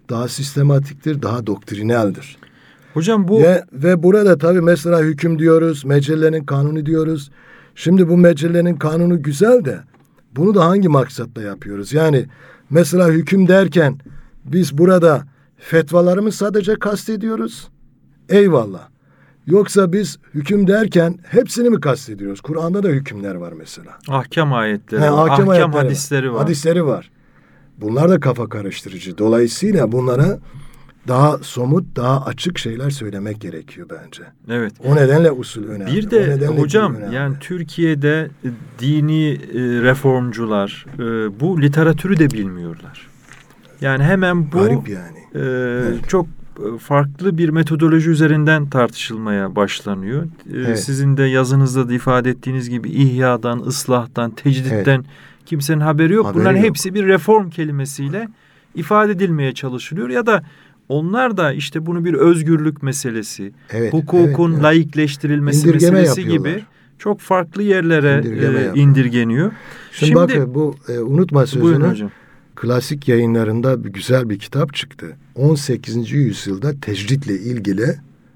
daha sistematiktir, daha doktrineldir. Hocam bu... Ve, ve burada tabii mesela hüküm diyoruz, mecellenin kanunu diyoruz. Şimdi bu mecellenin kanunu güzel de bunu da hangi maksatla yapıyoruz? Yani mesela hüküm derken biz burada fetvaları mı sadece kastediyoruz? Eyvallah. Yoksa biz hüküm derken hepsini mi kastediyoruz? Kur'an'da da hükümler var mesela. Ahkam ayetleri, He, ahkam, ahkam hadisleri var. Hadisleri var. Bunlar da kafa karıştırıcı. Dolayısıyla bunlara daha somut, daha açık şeyler söylemek gerekiyor bence. Evet. O nedenle usul önemli. Bir de hocam önemli. yani Türkiye'de dini e, reformcular e, bu literatürü de bilmiyorlar. Yani hemen bu garip yani. E, evet. çok farklı bir metodoloji üzerinden tartışılmaya başlanıyor. E, evet. Sizin de yazınızda da ifade ettiğiniz gibi ihya'dan, ıslahtan, tecditten evet. kimsenin haberi yok. Haberi Bunların yok. hepsi bir reform kelimesiyle ifade edilmeye çalışılıyor ya da onlar da işte bunu bir özgürlük meselesi, evet, hukukun evet, evet. laikleştirilmesi İndirgeme meselesi yapıyorlar. gibi çok farklı yerlere e, indirgeniyor. Şimdi, Şimdi bakın bu e, unutma sözünü. Klasik yayınlarında bir güzel bir kitap çıktı. on sekizinci yüzyılda tecridle ilgili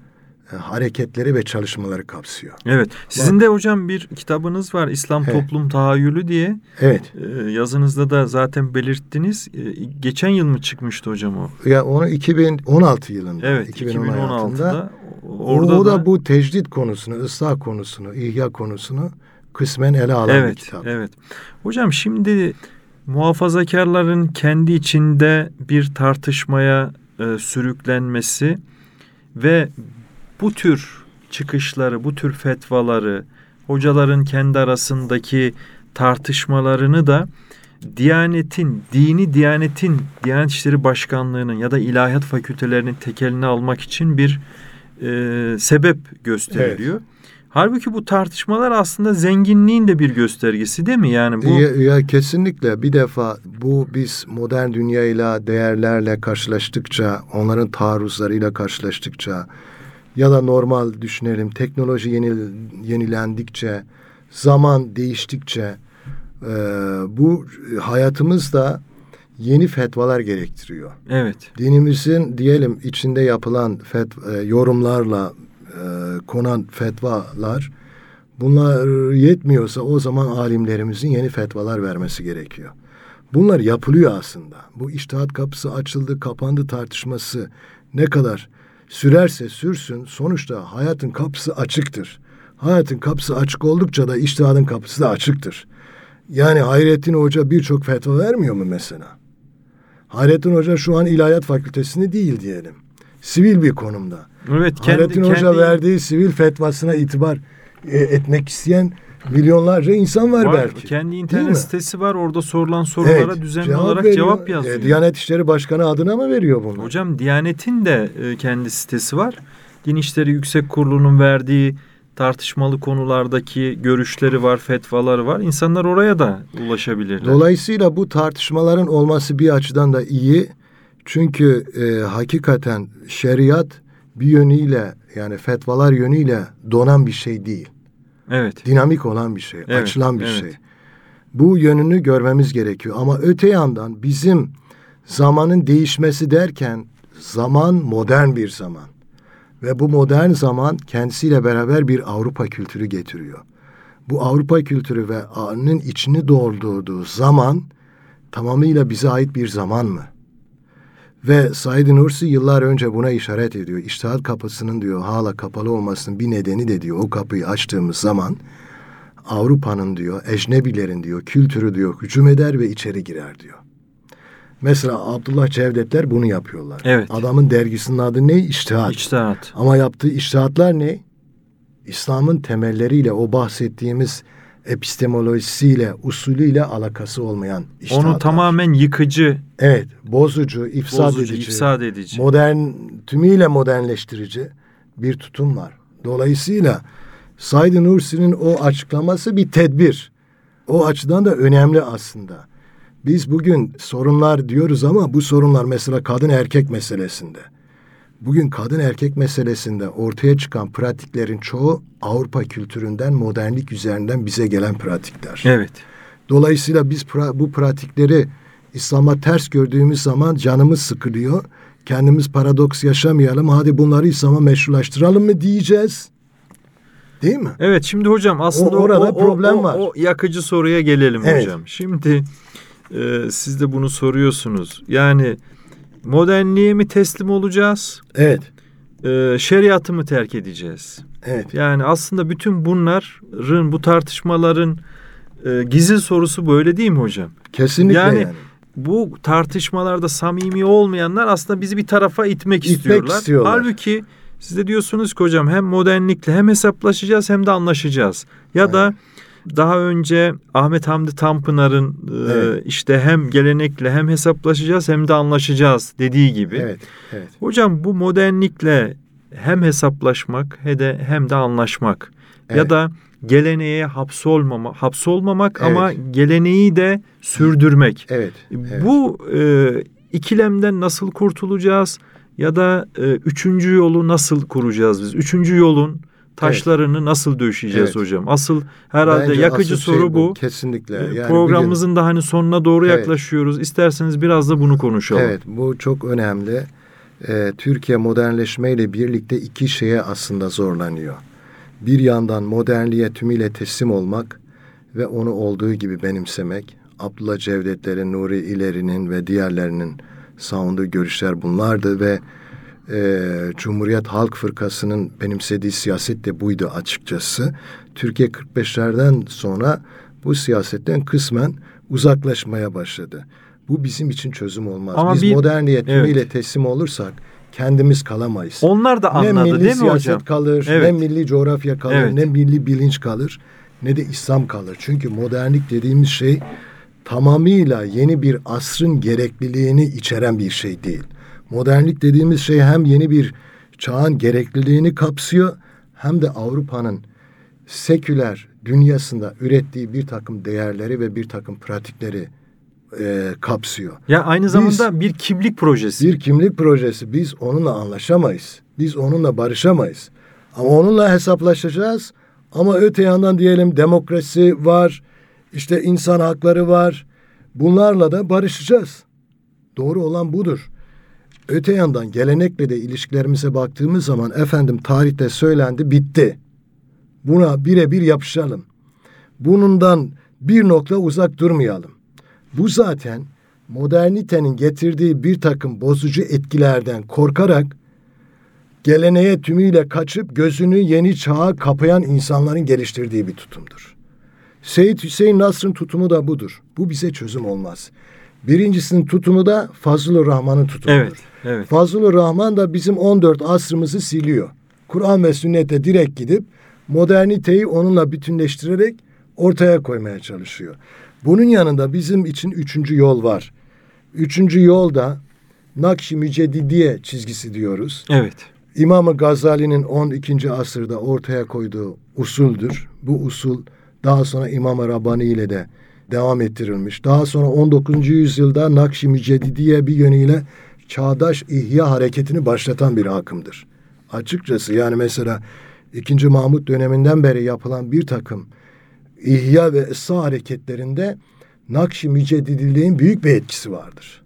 e, hareketleri ve çalışmaları kapsıyor. Evet. Sizin Bak, de hocam bir kitabınız var. İslam evet. Toplum Tahayyülü diye. Evet. E, yazınızda da zaten belirttiniz. E, geçen yıl mı çıkmıştı hocam o? Ya onu iki bin on altı yılında. Evet. iki bin on altıda. Orada o da, da bu tecrid konusunu, ıslah konusunu, ihya konusunu kısmen ele alan evet, bir kitap. Evet. Hocam şimdi muhafazakarların kendi içinde bir tartışmaya e, sürüklenmesi ve bu tür çıkışları, bu tür fetvaları, hocaların kendi arasındaki tartışmalarını da Diyanetin, dini Diyanetin, Diyanet İşleri Başkanlığı'nın ya da ilahiyat fakültelerinin tekeline almak için bir e, sebep gösteriliyor. Evet. Halbuki bu tartışmalar aslında zenginliğin de bir göstergesi değil mi? Yani bu ya, ya kesinlikle bir defa bu biz modern dünyayla, değerlerle karşılaştıkça, onların taarruzlarıyla karşılaştıkça ya da normal düşünelim teknoloji yenil, yenilendikçe, zaman değiştikçe e, bu hayatımızda yeni fetvalar gerektiriyor. Evet. Dinimizin diyelim içinde yapılan fet, e, yorumlarla konan fetvalar bunlar yetmiyorsa o zaman alimlerimizin yeni fetvalar vermesi gerekiyor. Bunlar yapılıyor aslında. Bu içtihat kapısı açıldı, kapandı tartışması ne kadar sürerse sürsün sonuçta hayatın kapısı açıktır. Hayatın kapısı açık oldukça da içtihadın kapısı da açıktır. Yani Hayrettin Hoca birçok fetva vermiyor mu mesela? Hayrettin Hoca şu an İlahiyat Fakültesinde değil diyelim. Sivil bir konumda. Evet, kendi, Hayrettin kendi... Hoca verdiği sivil fetvasına itibar e, etmek isteyen milyonlarca insan var, var belki. Kendi internet sitesi var. Orada sorulan sorulara evet, düzenli cevap olarak veriyor. Cevap yazıyor. E, Diyanet İşleri Başkanı adına mı veriyor bunu? Hocam Diyanet'in de e, kendi sitesi var. Din İşleri Yüksek Kurulu'nun verdiği tartışmalı konulardaki görüşleri var, fetvaları var. İnsanlar oraya da ulaşabilirler. Dolayısıyla bu tartışmaların olması bir açıdan da iyi. Çünkü e, hakikaten şeriat bir yönüyle yani fetvalar yönüyle donan bir şey değil. Evet. Dinamik olan bir şey, evet, açılan bir evet. şey. Bu yönünü görmemiz gerekiyor. Ama öte yandan bizim zamanın değişmesi derken zaman modern bir zaman. Ve bu modern zaman kendisiyle beraber bir Avrupa kültürü getiriyor. Bu Avrupa kültürü ve anın içini doldurduğu zaman tamamıyla bize ait bir zaman mı? Ve Said Nursi yıllar önce buna işaret ediyor. İçtihat kapısının diyor hala kapalı olmasının bir nedeni de diyor o kapıyı açtığımız zaman Avrupa'nın diyor ecnebilerin diyor kültürü diyor hücum eder ve içeri girer diyor. Mesela Abdullah Cevdetler bunu yapıyorlar. Evet. Adamın dergisinin adı ne? İçtihat. İçtihat. Ama yaptığı içtihatlar ne? İslam'ın temelleriyle o bahsettiğimiz epistemolojisiyle, usulüyle alakası olmayan içtihatlar. Onu tamamen yıkıcı. Evet, bozucu, ifsad bozucu, edici. ifsad edici. Modern, tümüyle modernleştirici bir tutum var. Dolayısıyla Said Nursi'nin o açıklaması bir tedbir. O açıdan da önemli aslında. Biz bugün sorunlar diyoruz ama bu sorunlar mesela kadın erkek meselesinde. Bugün kadın erkek meselesinde ortaya çıkan pratiklerin çoğu Avrupa kültüründen, modernlik üzerinden bize gelen pratikler. Evet. Dolayısıyla biz pra- bu pratikleri İslam'a ters gördüğümüz zaman canımız sıkılıyor. kendimiz paradoks yaşamayalım. Hadi bunları İslam'a meşrulaştıralım mı diyeceğiz? Değil mi? Evet, şimdi hocam aslında o, orada o, problem o, var. O, o yakıcı soruya gelelim evet. hocam. Şimdi e, siz de bunu soruyorsunuz. Yani modernliğe mi teslim olacağız? Evet. E, şeriatı mı terk edeceğiz? Evet. Yani aslında bütün bunların, bu tartışmaların e, gizli sorusu böyle değil mi hocam? Kesinlikle yani. yani. Bu tartışmalarda samimi olmayanlar aslında bizi bir tarafa itmek, itmek istiyorlar. istiyorlar. Halbuki siz de diyorsunuz ki hocam hem modernlikle hem hesaplaşacağız hem de anlaşacağız. Ya evet. da daha önce Ahmet Hamdi Tanpınar'ın evet. e, işte hem gelenekle hem hesaplaşacağız hem de anlaşacağız dediği gibi. Evet, evet. Hocam bu modernlikle hem hesaplaşmak hem de hem de anlaşmak evet. ya da geleneğe hapsolmama, hapsolmamak evet. ama geleneği de sürdürmek. Evet. evet. Bu e, ikilemden nasıl kurtulacağız? Ya da e, üçüncü yolu nasıl kuracağız biz? Üçüncü yolun taşlarını evet. nasıl döşeyeceğiz evet. hocam? Asıl herhalde Bence yakıcı asıl soru şey bu. bu. Kesinlikle. Yani Programımızın bugün... da hani sonuna doğru evet. yaklaşıyoruz. İsterseniz biraz da bunu konuşalım. Evet, bu çok önemli. Ee, Türkiye modernleşmeyle birlikte iki şeye aslında zorlanıyor. Bir yandan modernliğe tümüyle teslim olmak ve onu olduğu gibi benimsemek. Abdullah Cevdetlerin, Nuri İleri'nin ve diğerlerinin savunduğu görüşler bunlardı ve e, Cumhuriyet Halk Fırkası'nın benimsediği siyaset de buydu açıkçası. Türkiye kırk beşlerden sonra bu siyasetten kısmen uzaklaşmaya başladı. Bu bizim için çözüm olmaz. Ama Biz bir, modernliğe tümüyle evet. teslim olursak kendimiz kalamayız. Onlar da anladı değil mi hocam? Ne milli siyaset kalır, evet. ne milli coğrafya kalır, evet. ne milli bilinç kalır, ne de İslam kalır. Çünkü modernlik dediğimiz şey tamamıyla yeni bir asrın gerekliliğini içeren bir şey değil. Modernlik dediğimiz şey hem yeni bir çağın gerekliliğini kapsıyor hem de Avrupa'nın seküler dünyasında ürettiği bir takım değerleri ve bir takım pratikleri e, kapsıyor. Ya aynı zamanda Biz, bir kimlik projesi. Bir kimlik projesi. Biz onunla anlaşamayız. Biz onunla barışamayız. Ama onunla hesaplaşacağız. Ama öte yandan diyelim demokrasi var, işte insan hakları var. Bunlarla da barışacağız. Doğru olan budur. Öte yandan gelenekle de ilişkilerimize baktığımız zaman efendim tarihte söylendi, bitti. Buna birebir yapışalım. Bundan bir nokta uzak durmayalım. Bu zaten modernitenin getirdiği bir takım bozucu etkilerden korkarak geleneğe tümüyle kaçıp gözünü yeni çağa kapayan insanların geliştirdiği bir tutumdur. Seyyid Hüseyin Nasr'ın tutumu da budur. Bu bize çözüm olmaz. Birincisinin tutumu da Fazıl-ı Rahman'ın tutumudur. Evet, evet. Fazıl-ı Rahman da bizim on dört asrımızı siliyor. Kur'an ve sünnete direkt gidip moderniteyi onunla bütünleştirerek ortaya koymaya çalışıyor. Bunun yanında bizim için üçüncü yol var. Üçüncü yol da Nakş-ı Müceddidiye çizgisi diyoruz. Evet. İmam-ı Gazali'nin on ikinci asırda ortaya koyduğu usuldür. Bu usul daha sonra İmam-ı Rabbani ile de devam ettirilmiş. Daha sonra on dokuzuncu yüzyılda Nakş-ı Müceddidiye bir yönüyle çağdaş ihya hareketini başlatan bir akımdır. Açıkçası yani mesela ikinci Mahmut döneminden beri yapılan bir takım ihya ve ıslah hareketlerinde Nakş-ı Müceddidiliğin büyük bir etkisi vardır.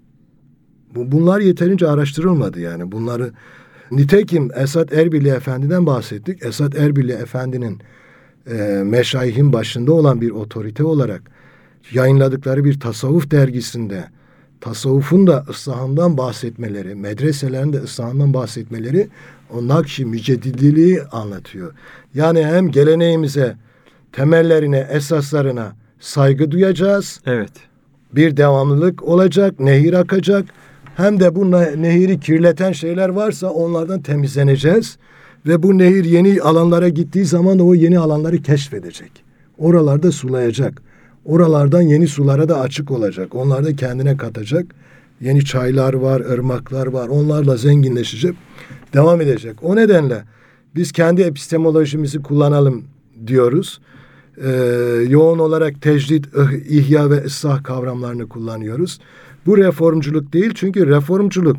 Bu, bunlar yeterince araştırılmadı yani. Bunları nitekim Esad Erbil'i Efendi'den bahsettik. Esad Erbil'i Efendi'nin e, meşayihin başında olan bir otorite olarak yayınladıkları bir tasavvuf dergisinde tasavvufun da ıslahından bahsetmeleri, medreselerin de ıslahından bahsetmeleri o Nakş-ı Müceddidiliği anlatıyor. Yani hem geleneğimize, temellerine, esaslarına saygı duyacağız. Evet. Bir devamlılık olacak, nehir akacak. Hem de bu nehiri kirleten şeyler varsa onlardan temizleneceğiz. Ve bu nehir yeni alanlara gittiği zaman da o yeni alanları keşfedecek. Oralarda sulayacak. Oralardan yeni sulara da açık olacak. Onları da kendine katacak. Yeni çaylar var, ırmaklar var. Onlarla zenginleşecek, devam edecek. O nedenle biz kendi epistemolojimizi kullanalım diyoruz. Ee, yoğun olarak tecdit, ihya ve ıslah kavramlarını kullanıyoruz. Bu reformculuk değil çünkü reformculuk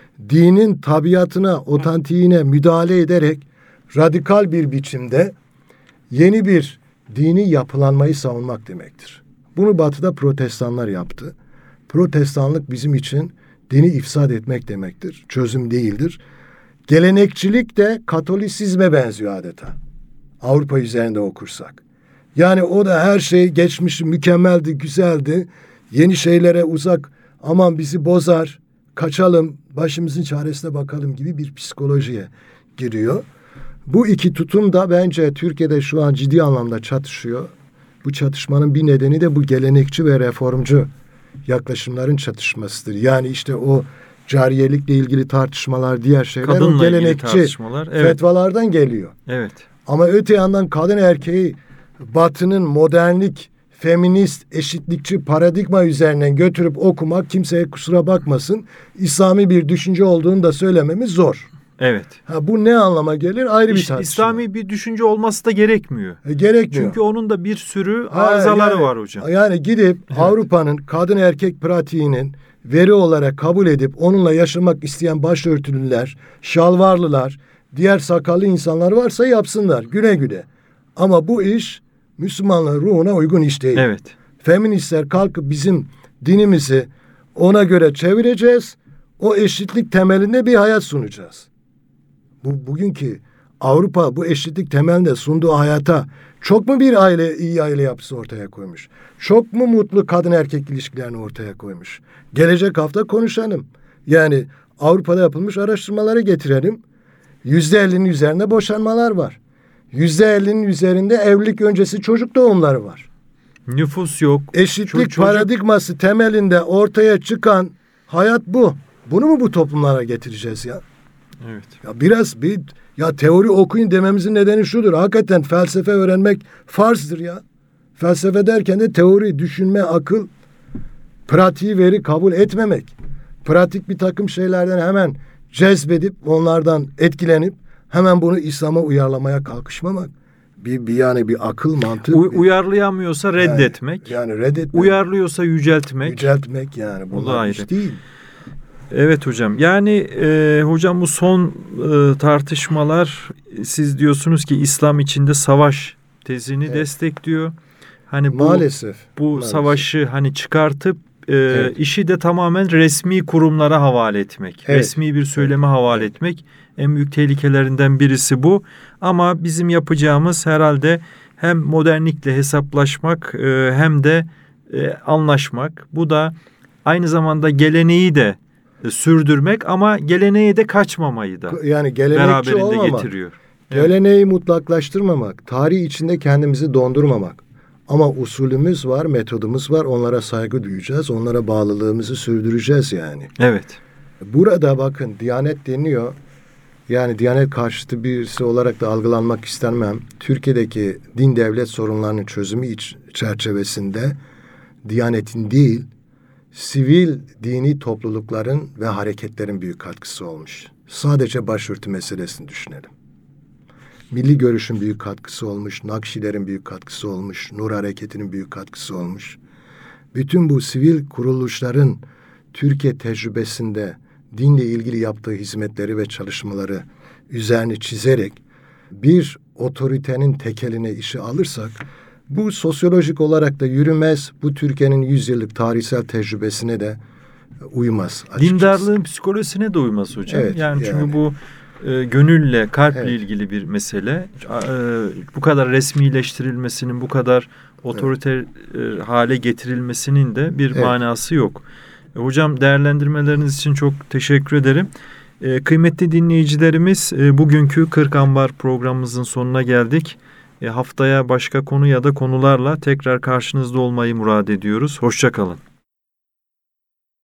dinin tabiatına, otantiğine müdahale ederek radikal bir biçimde yeni bir dini yapılanmayı savunmak demektir. Bunu Batı'da protestanlar yaptı. Protestanlık bizim için dini ifsad etmek demektir. Çözüm değildir. Gelenekçilik de Katolisizme benziyor adeta. Avrupa üzerinde okursak. Yani o da her şey geçmişi mükemmeldi, güzeldi. Yeni şeylere uzak, aman bizi bozar, kaçalım, başımızın çaresine bakalım gibi bir psikolojiye giriyor. Bu iki tutum da bence Türkiye'de şu an ciddi anlamda çatışıyor. Bu çatışmanın bir nedeni de bu gelenekçi ve reformcu yaklaşımların çatışmasıdır. Yani işte o cariyelikle ilgili tartışmalar, diğer şeyler Kadınla o gelenekçi evet. fetvalardan geliyor. Evet. Ama öte yandan kadın erkeği Batı'nın modernlik, feminist, eşitlikçi paradigma üzerinden götürüp okumak, kimseye kusura bakmasın, İslami bir düşünce olduğunu da söylememiz zor. Evet. Ha, bu ne anlama gelir? Ayrı İşte bir tartışma. İslami bir düşünce olması da gerekmiyor. E, gerekmiyor. Çünkü onun da bir sürü Ha, arızaları yani, var hocam. Yani gidip Evet. Avrupa'nın kadın erkek pratiğinin veri olarak kabul edip onunla yaşamak isteyen başörtülüler, şalvarlılar, diğer sakallı insanlar varsa yapsınlar güle güle. Ama bu iş Müslümanlığın ruhuna uygun iş değil. Evet. Feministler kalkıp bizim dinimizi ona göre çevireceğiz. O eşitlik temelinde bir hayat sunacağız. Bu bugünkü Avrupa bu eşitlik temelinde sunduğu hayata çok mu bir aile, iyi aile yapısı ortaya koymuş? Çok mu mutlu kadın erkek ilişkilerini ortaya koymuş? Gelecek hafta konuşalım. Yani Avrupa'da yapılmış araştırmaları getirelim. Yüzde ellinin üzerinde boşanmalar var. Yüzde ellinin üzerinde evlilik öncesi çocuk doğumları var. Nüfus yok. Eşitlik Çocuk- paradigması temelinde ortaya çıkan hayat bu. Bunu mu bu toplumlara getireceğiz ya? Evet. Ya biraz bir ya teori okuyun dememizin nedeni şudur. Hakikaten felsefe öğrenmek farzdır ya. Felsefe derken de teori, düşünme, akıl, pratiği veri kabul etmemek. Pratik bir takım şeylerden hemen cezbedip onlardan etkilenip hemen bunu İslam'a uyarlamaya kalkışmamak. Bir, bir yani bir akıl mantık. U- bir- uyarlayamıyorsa reddetmek. Yani, yani reddetmek. Uyarlıyorsa yüceltmek. Yüceltmek yani. Bu da Bunlar ayrı. iş değil. Evet hocam. Yani e, hocam bu son e, tartışmalar, siz diyorsunuz ki İslam içinde savaş tezini Evet. destekliyor. Hani bu Maalesef. bu maalesef. savaşı hani çıkartıp e, Evet. işi de tamamen resmi kurumlara havale etmek. Evet. Resmi bir söyleme havale Evet. etmek en büyük tehlikelerinden birisi bu. Ama bizim yapacağımız herhalde hem modernlikle hesaplaşmak e, hem de e, anlaşmak. Bu da aynı zamanda geleneği de e, sürdürmek ama geleneğe de kaçmamayı da Yani gelenekçi beraberinde olmamak. getiriyor. Evet. Geleneği mutlaklaştırmamak, tarih içinde kendimizi dondurmamak. Ama usulümüz var, metodumuz var. Onlara saygı duyacağız, onlara bağlılığımızı sürdüreceğiz yani. Evet. Burada bakın Diyanet deniyor. Yani Diyanet karşıtı birisi olarak da algılanmak istemem. Türkiye'deki din devlet sorunlarının çözümü iç çerçevesinde Diyanet'in değil, sivil dini toplulukların ve hareketlerin büyük katkısı olmuş. Sadece başörtü meselesini düşünelim. Milli Görüş'ün büyük katkısı olmuş, Nakşilerin büyük katkısı olmuş, Nur Hareketi'nin büyük katkısı olmuş. Bütün bu sivil kuruluşların Türkiye tecrübesinde dinle ilgili yaptığı hizmetleri ve çalışmaları üzerine çizerek bir otoritenin tekeline işi alırsak bu sosyolojik olarak da yürümez. Bu Türkiye'nin yüzyıllık tarihsel tecrübesine de uymaz açıkçası. Dindarlığın psikolojisine de uymaz hocam. Evet, yani çünkü yani. bu e, gönülle, kalple Evet. ilgili bir mesele. E, bu kadar resmileştirilmesinin, bu kadar otoriter e, hale getirilmesinin de bir Evet. manası yok. E, hocam değerlendirmeleriniz için çok teşekkür ederim. E, kıymetli dinleyicilerimiz, e, bugünkü kırk Ambar programımızın sonuna geldik. E, haftaya başka konu ya da konularla tekrar karşınızda olmayı murad ediyoruz. Hoşça kalın.